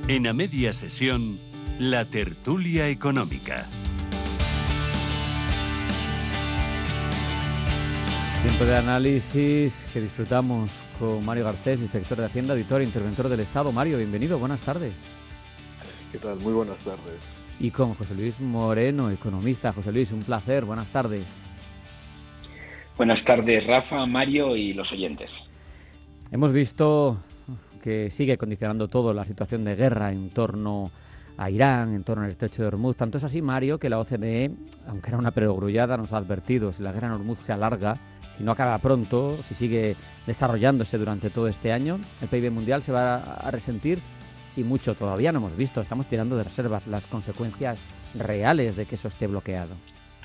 En A Media Sesión, la tertulia económica. Tiempo de análisis que disfrutamos con Mario Garcés, inspector de Hacienda, auditor e interventor del Estado. Mario, bienvenido, buenas tardes. ¿Qué tal? Muy buenas tardes. Y con José Luis Moreno, economista. José Luis, un placer, buenas tardes. Buenas tardes, Rafa, Mario y los oyentes. Hemos visto que sigue condicionando todo la situación de guerra en torno a Irán, en torno al estrecho de Hormuz. Tanto es así, Mario, que la OCDE, aunque era una perogrullada, nos ha advertido: si la guerra en Hormuz se alarga, si no acaba pronto, si sigue desarrollándose durante todo este año, el PIB mundial se va a resentir, y mucho todavía no hemos visto. Estamos tirando de reservas las consecuencias reales de que eso esté bloqueado.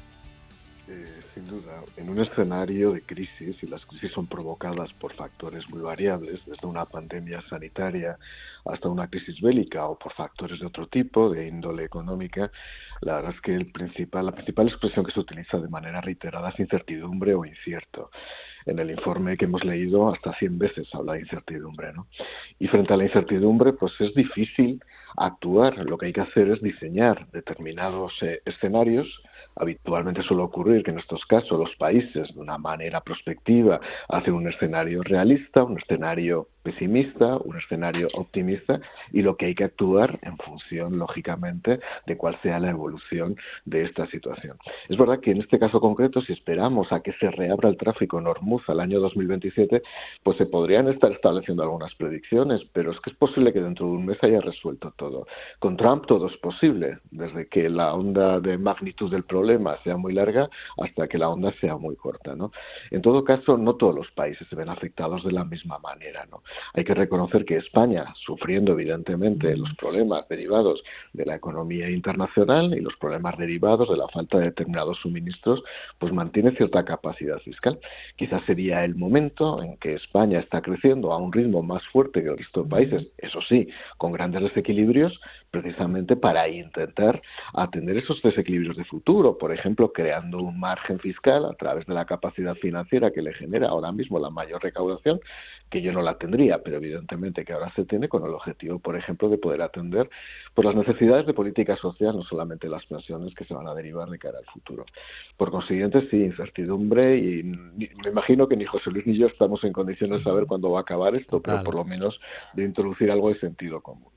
Sin duda, en un escenario de crisis, y las crisis son provocadas por factores muy variables, desde una pandemia sanitaria hasta una crisis bélica o por factores de otro tipo, de índole económica, la verdad es que la principal expresión que se utiliza de manera reiterada es incertidumbre o incierto. En el informe que hemos leído, hasta 100 veces habla de incertidumbre, ¿no? Y frente a la incertidumbre, pues es difícil actuar. Lo que hay que hacer es diseñar determinados escenarios. Habitualmente suele ocurrir que en estos casos los países, de una manera prospectiva, hacen un escenario realista, un escenario pesimista, un escenario optimista, y lo que hay que actuar en función, lógicamente, de cuál sea la evolución de esta situación. Es verdad que en este caso concreto, si esperamos a que se reabra el tráfico en Hormuz al año 2027, pues se podrían estar estableciendo algunas predicciones, pero es que es posible que dentro de un mes haya resuelto todo. Con Trump todo es posible, desde que la onda de magnitud del problema sea muy larga hasta que la onda sea muy corta, ¿no? En todo caso, no todos los países se ven afectados de la misma manera, ¿no? Hay que reconocer que España, sufriendo evidentemente los problemas derivados de la economía internacional y los problemas derivados de la falta de determinados suministros, pues mantiene cierta capacidad fiscal. Quizás sería el momento en que España está creciendo a un ritmo más fuerte que el resto de países, eso sí, con grandes desequilibrios, precisamente para intentar atender esos desequilibrios de futuro, por ejemplo, creando un margen fiscal a través de la capacidad financiera que le genera ahora mismo la mayor recaudación, que yo no la tendría, pero evidentemente que ahora se tiene, con el objetivo, por ejemplo, de poder atender por las necesidades de política social, no solamente las pensiones que se van a derivar de cara al futuro. Por consiguiente, sí, incertidumbre, y me imagino que ni José Luis ni yo estamos en condiciones de saber cuándo va a acabar esto, Total. pero por lo menos de introducir algo de sentido común.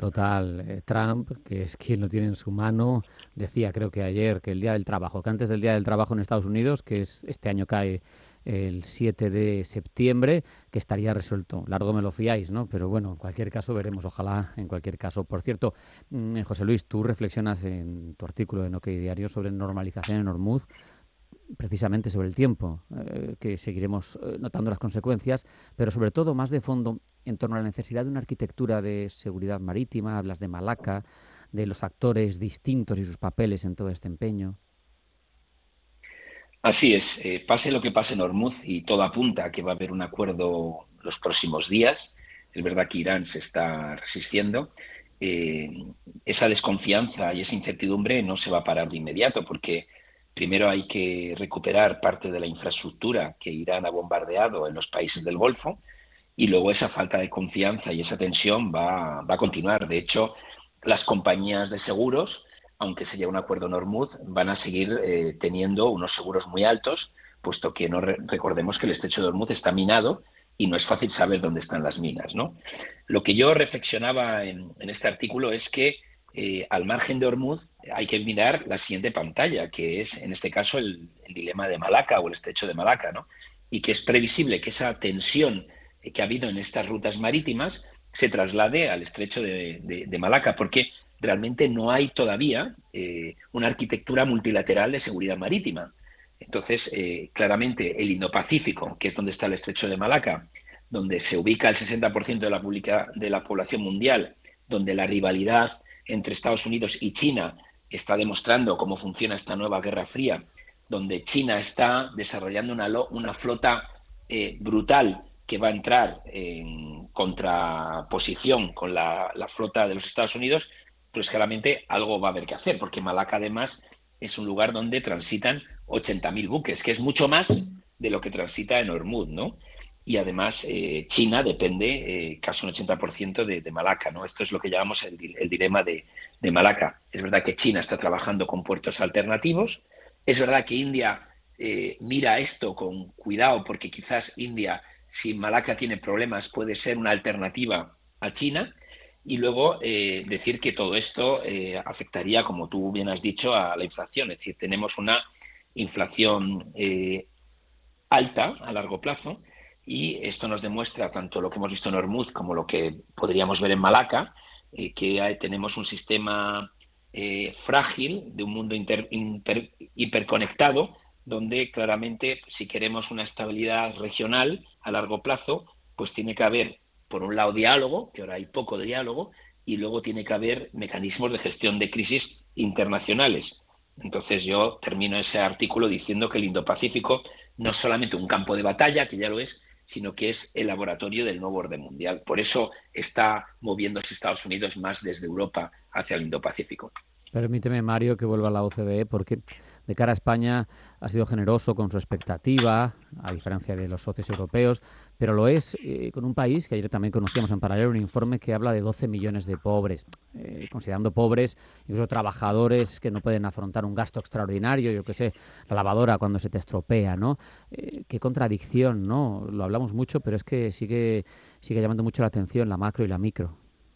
Total. Trump, que es quien lo tiene en su mano, decía, creo que ayer, que el Día del Trabajo, que antes del Día del Trabajo en Estados Unidos, que es este año cae el 7 de septiembre, que estaría resuelto. Largo me lo fiáis, ¿no? Pero bueno, en cualquier caso veremos, ojalá, en cualquier caso. Por cierto, José Luis, tú reflexionas en tu artículo en OK Diario sobre normalización en Hormuz, precisamente sobre el tiempo, que seguiremos notando las consecuencias, pero sobre todo más de fondo en torno a la necesidad de una arquitectura de seguridad marítima. Hablas de Malaca, de los actores distintos y sus papeles en todo este empeño. Así es, pase lo que pase en Hormuz, y todo apunta a que va a haber un acuerdo los próximos días. Es verdad que Irán se está resistiendo. Esa desconfianza y esa incertidumbre no se va a parar de inmediato, porque primero hay que recuperar parte de la infraestructura que Irán ha bombardeado en los países del Golfo, y luego esa falta de confianza y esa tensión va a continuar. De hecho, las compañías de seguros, aunque se llegue a un acuerdo en Hormuz, van a seguir teniendo unos seguros muy altos, puesto que recordemos que el estrecho de Hormuz está minado y no es fácil saber dónde están las minas, ¿no? Lo que yo reflexionaba en este artículo es que al margen de Hormuz hay que mirar la siguiente pantalla, que es en este caso el dilema de Malaca o el estrecho de Malaca, ¿no? Y que es previsible que esa tensión que ha habido en estas rutas marítimas se traslade al estrecho de Malaca, porque realmente no hay todavía una arquitectura multilateral de seguridad marítima. Entonces, claramente el Indo-Pacífico, que es donde está el estrecho de Malaca, donde se ubica el 60% de la población mundial, donde la rivalidad entre Estados Unidos y China está demostrando cómo funciona esta nueva Guerra Fría, donde China está desarrollando una flota brutal que va a entrar en contraposición con la flota de los Estados Unidos, pues claramente algo va a haber que hacer, porque Malaca además es un lugar donde transitan 80.000 buques, que es mucho más de lo que transita en Hormuz, ¿no? y además China depende casi un 80% de Malaca, ¿no? Esto es lo que llamamos el dilema de Malaca. Es verdad que China está trabajando con puertos alternativos, es verdad que India mira esto con cuidado porque quizás India, si Malaca tiene problemas, puede ser una alternativa a China. Y luego decir que todo esto afectaría, como tú bien has dicho, a la inflación. Es decir, tenemos una inflación alta a largo plazo y esto nos demuestra tanto lo que hemos visto en Hormuz como lo que podríamos ver en Malaca, que tenemos un sistema frágil de un mundo hiperconectado, donde claramente si queremos una estabilidad regional a largo plazo, pues tiene que haber por un lado diálogo, que ahora hay poco de diálogo, y luego tiene que haber mecanismos de gestión de crisis internacionales. Entonces yo termino ese artículo diciendo que el Indo-Pacífico no es solamente un campo de batalla, que ya lo es, sino que es el laboratorio del nuevo orden mundial. Por eso está moviéndose Estados Unidos más desde Europa hacia el Indo-Pacífico. Permíteme, Mario, que vuelva a la OCDE, porque de cara a España ha sido generoso con su expectativa, a diferencia de los socios europeos, pero lo es con un país que ayer también conocíamos en paralelo un informe que habla de 12 millones de pobres, considerando pobres incluso trabajadores que no pueden afrontar un gasto extraordinario, yo qué sé, la lavadora cuando se te estropea, ¿no? Qué contradicción, ¿no? Lo hablamos mucho, pero es que sigue llamando mucho la atención la macro y la micro.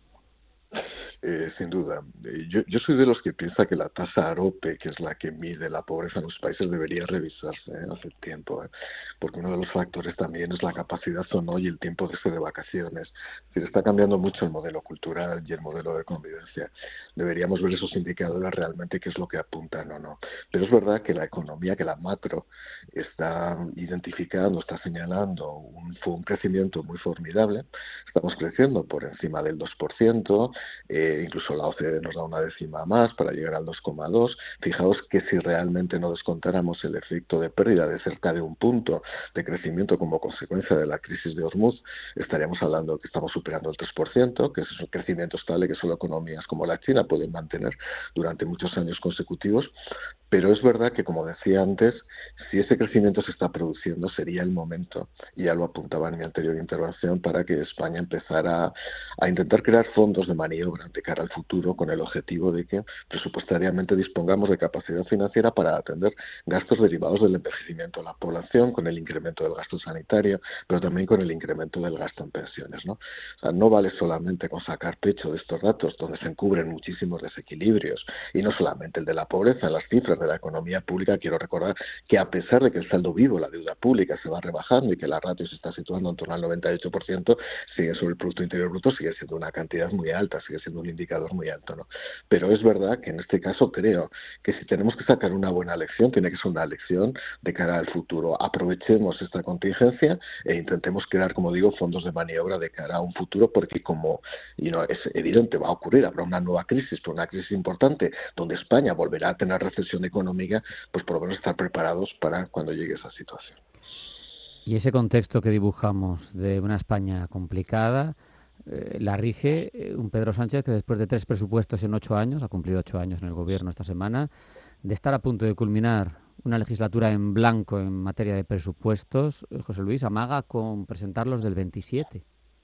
Sin duda. Yo soy de los que piensa que la tasa AROPE, que es la que mide la pobreza en los países, debería revisarse hace tiempo, porque uno de los factores también es la capacidad o no y el tiempo de irse de vacaciones. Es decir, está cambiando mucho el modelo cultural y el modelo de convivencia. Deberíamos ver esos indicadores realmente qué es lo que apuntan o no. Pero es verdad que la economía, que la macro, está identificando, está señalando un crecimiento muy formidable. Estamos creciendo por encima del 2%, incluso la OCDE nos da una décima más para llegar al 2,2. Fijaos que si realmente no descontáramos el efecto de pérdida de cerca de un punto de crecimiento como consecuencia de la crisis de Hormuz, estaríamos hablando que estamos superando el 3%, que es un crecimiento estable que solo economías como la China pueden mantener durante muchos años consecutivos. Pero es verdad que, como decía antes, si ese crecimiento se está produciendo, sería el momento, y ya lo apuntaba en mi anterior intervención, para que España empezara a intentar crear fondos de maniobra de cara al futuro con el objetivo de que presupuestariamente dispongamos de capacidad financiera para atender gastos derivados del envejecimiento de la población, con el incremento del gasto sanitario, pero también con el incremento del gasto en pensiones, ¿no? O sea, no vale solamente con sacar pecho de estos datos donde se encubren muchísimos desequilibrios, y no solamente el de la pobreza. En las cifras de la economía pública quiero recordar que a pesar de que el saldo vivo, la deuda pública, se va rebajando y que la ratio se está situando en torno al 98%, sigue sobre el Producto Interior Bruto, sigue siendo una cantidad muy alta, sigue siendo un indicador muy alto, ¿no? Pero es verdad que en este caso creo que si tenemos que sacar una buena lección, tiene que ser una lección de cara al futuro. Aprovechemos esta contingencia e intentemos crear, como digo, fondos de maniobra de cara a un futuro, porque como es evidente, va a ocurrir, habrá una nueva crisis, pero una crisis importante, donde España volverá a tener recesión económica, pues por lo menos estar preparados para cuando llegue esa situación. Y ese contexto que dibujamos de una España complicada, la rige un Pedro Sánchez que después de 3 presupuestos en 8 años, ha cumplido 8 años en el gobierno esta semana, de estar a punto de culminar una legislatura en blanco en materia de presupuestos, José Luis, amaga con presentarlos del 27.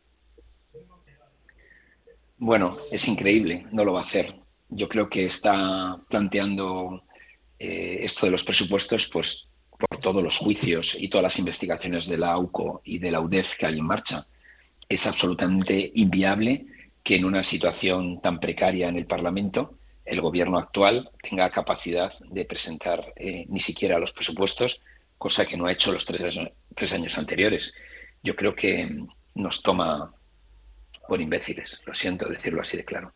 Bueno, es increíble, no lo va a hacer. Yo creo que está planteando esto de los presupuestos pues por todos los juicios y todas las investigaciones de la AUCO y de la UDEF que hay en marcha. Es absolutamente inviable que en una situación tan precaria en el Parlamento el gobierno actual tenga capacidad de presentar ni siquiera los presupuestos, cosa que no ha hecho los tres años anteriores. Yo creo que nos toma por imbéciles, lo siento decirlo así de claro.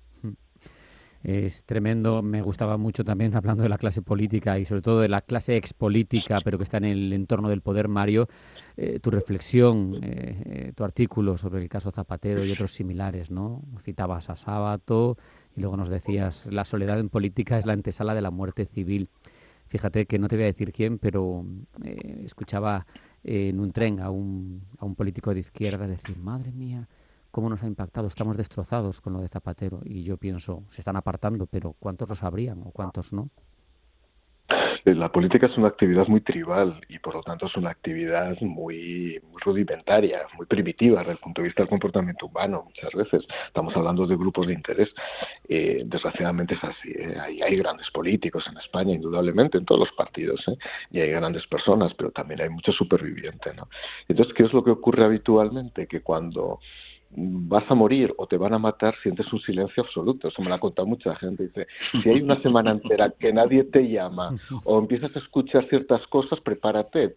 Es tremendo, me gustaba mucho también, hablando de la clase política y sobre todo de la clase expolítica, pero que está en el entorno del poder, Mario, tu reflexión, tu artículo sobre el caso Zapatero y otros similares, ¿no? Citabas a Sábato y luego nos decías, la soledad en política es la antesala de la muerte civil. Fíjate que no te voy a decir quién, pero escuchaba en un tren a un político de izquierda decir, madre mía, cómo nos ha impactado, estamos destrozados con lo de Zapatero. Y yo pienso, se están apartando, pero ¿cuántos lo sabrían o cuántos no? La política es una actividad muy tribal y por lo tanto es una actividad muy rudimentaria, muy primitiva desde el punto de vista del comportamiento humano. Muchas veces estamos hablando de grupos de interés. Desgraciadamente es así. Hay grandes políticos en España, indudablemente, en todos los partidos, y hay grandes personas, pero también hay mucho superviviente, ¿no? Entonces, ¿qué es lo que ocurre habitualmente? Que cuando vas a morir o te van a matar, sientes un silencio absoluto. Eso me lo ha contado mucha gente. Dice, si hay una semana entera que nadie te llama o empiezas a escuchar ciertas cosas, prepárate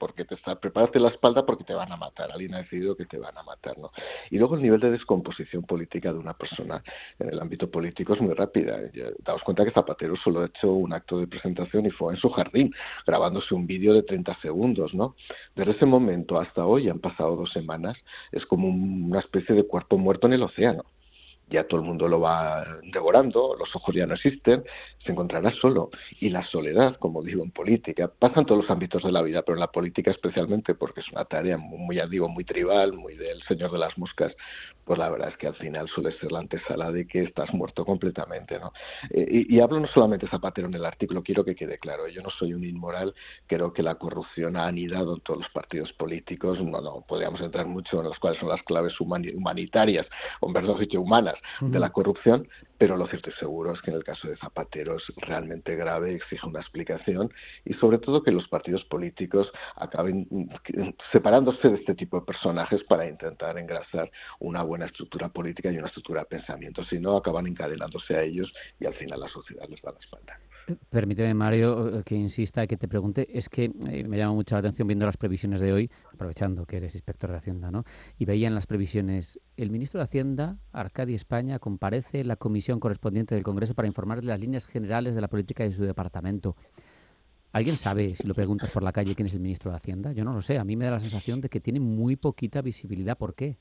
la espalda porque te van a matar. Alguien ha decidido que te van a matar, ¿no? Y luego el nivel de descomposición política de una persona en el ámbito político es muy rápida. Daos cuenta que Zapatero solo ha hecho un acto de presentación y fue en su jardín, grabándose un vídeo de 30 segundos, ¿no? Desde ese momento hasta hoy han pasado 2 semanas. Es como una especie de cuerpo muerto en el océano. Ya todo el mundo lo va devorando, los ojos ya no existen, se encontrará solo. Y la soledad, como digo en política, pasa en todos los ámbitos de la vida, pero en la política especialmente porque es una tarea muy tribal, muy del señor de las moscas, pues la verdad es que al final suele ser la antesala de que estás muerto completamente, ¿no? Y hablo no solamente de Zapatero en el artículo, quiero que quede claro, yo no soy un inmoral, creo que la corrupción ha anidado en todos los partidos políticos, no podríamos entrar mucho en las cuales son las claves humanitarias, o mejor dicho, humanas, de la corrupción, pero lo cierto y seguro es que en el caso de Zapatero es realmente grave, exige una explicación y sobre todo que los partidos políticos acaben separándose de este tipo de personajes para intentar engrasar una buena estructura política y una estructura de pensamiento, si no acaban encadenándose a ellos y al final la sociedad les da la espalda. Permíteme, Mario, que insista, que te pregunte. Es que me llama mucho la atención viendo las previsiones de hoy, aprovechando que eres inspector de Hacienda, ¿no? Y veía en las previsiones, el ministro de Hacienda, Arcadi España, comparece en la comisión correspondiente del Congreso para informar de las líneas generales de la política de su departamento. ¿Alguien sabe, si lo preguntas por la calle, quién es el ministro de Hacienda? Yo no lo sé. A mí me da la sensación de que tiene muy poquita visibilidad. ¿Por qué?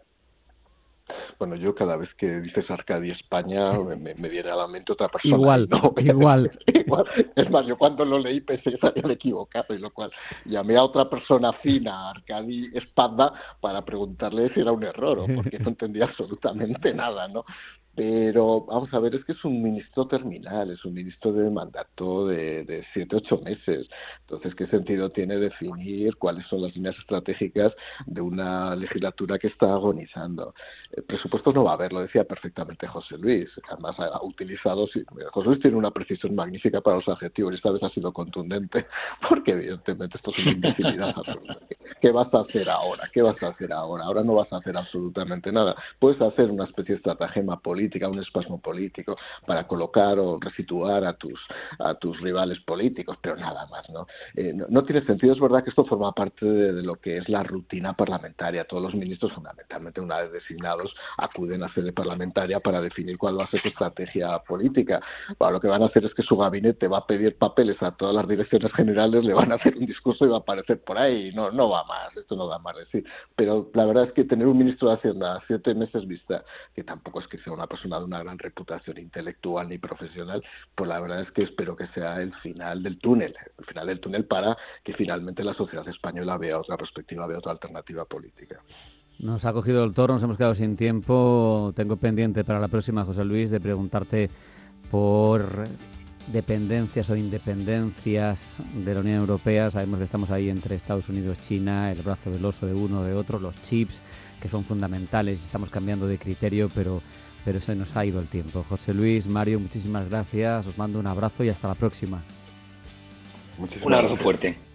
Bueno, yo cada vez que dices Arcadi España me viene a la mente otra persona. Igual, ¿no? igual. Es más, yo cuando lo leí pensé que se habían equivocado, y lo cual llamé a otra persona fina, Arcadi Espada, para preguntarle si era un error o porque no entendía absolutamente nada, ¿no? Pero vamos a ver, es que es un ministro terminal, es un ministro de mandato de 7-8 meses. Entonces, ¿qué sentido tiene definir cuáles son las líneas estratégicas de una legislatura que está agonizando? El presupuesto no va a haber, lo decía perfectamente José Luis. Además, ha utilizado... José Luis tiene una precisión magnífica para los adjetivos y esta vez ha sido contundente, porque evidentemente esto es una imbecilidad absoluta. ¿Qué vas a hacer ahora? ¿Qué vas a hacer ahora? Ahora no vas a hacer absolutamente nada. Puedes hacer una especie de estratagema política, un espasmo político para colocar o resituar a tus rivales políticos, pero nada más, ¿no? No tiene sentido. Es verdad que esto forma parte de lo que es la rutina parlamentaria. Todos los ministros, fundamentalmente una vez designados, acuden a sede parlamentaria para definir cuál va a ser su estrategia política. Bueno, lo que van a hacer es que su gabinete va a pedir papeles a todas las direcciones generales, le van a hacer un discurso y va a aparecer por ahí. No va más, esto no da más de sí. Pero la verdad es que tener un ministro de Hacienda a 7 meses vista, que tampoco es que sea una persona de una gran reputación intelectual ni profesional, pues la verdad es que espero que sea el final del túnel para que finalmente la sociedad española vea otra perspectiva, vea otra alternativa política. Nos ha cogido el toro, nos hemos quedado sin tiempo. Tengo pendiente para la próxima, José Luis, de preguntarte por dependencias o independencias de la Unión Europea. Sabemos que estamos ahí entre Estados Unidos, China, el brazo del oso de uno o de otro, los chips, que son fundamentales. Estamos cambiando de criterio, pero se nos ha ido el tiempo. José Luis, Mario, muchísimas gracias. Os mando un abrazo y hasta la próxima. Un abrazo fuerte.